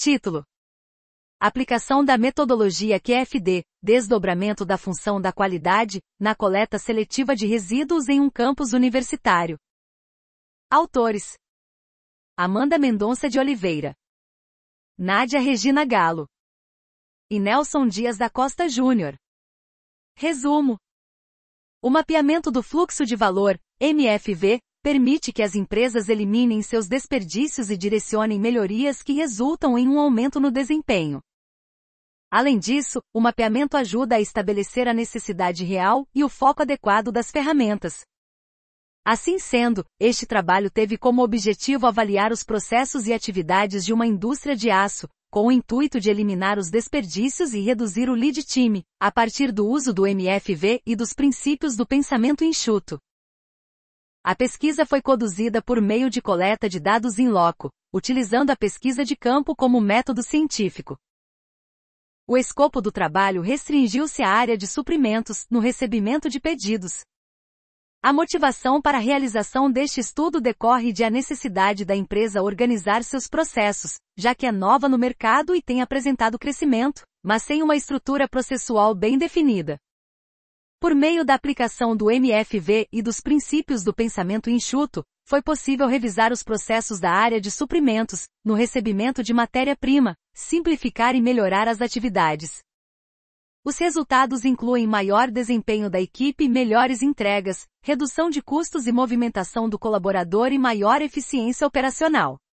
Título: Aplicação da metodologia QFD, desdobramento da função da qualidade, na coleta seletiva de resíduos em um campus universitário. Autores: Amanda Mendonça de Oliveira, Nádia Regina Galo e Nelson Dias da Costa Júnior. Resumo: o mapeamento do fluxo de valor, MFV, permite que as empresas eliminem seus desperdícios e direcionem melhorias que resultam em um aumento no desempenho. Além disso, o mapeamento ajuda a estabelecer a necessidade real e o foco adequado das ferramentas. Assim sendo, este trabalho teve como objetivo avaliar os processos e atividades de uma indústria de aço, com o intuito de eliminar os desperdícios e reduzir o lead time, a partir do uso do MFV e dos princípios do pensamento enxuto. A pesquisa foi conduzida por meio de coleta de dados in loco, utilizando a pesquisa de campo como método científico. O escopo do trabalho restringiu-se à área de suprimentos, no recebimento de pedidos. A motivação para a realização deste estudo decorre de a necessidade da empresa organizar seus processos, já que é nova no mercado e tem apresentado crescimento, mas sem uma estrutura processual bem definida. Por meio da aplicação do MFV e dos princípios do pensamento enxuto, foi possível revisar os processos da área de suprimentos, no recebimento de matéria-prima, simplificar e melhorar as atividades. Os resultados incluem maior desempenho da equipe, melhores entregas, redução de custos e movimentação do colaborador e maior eficiência operacional.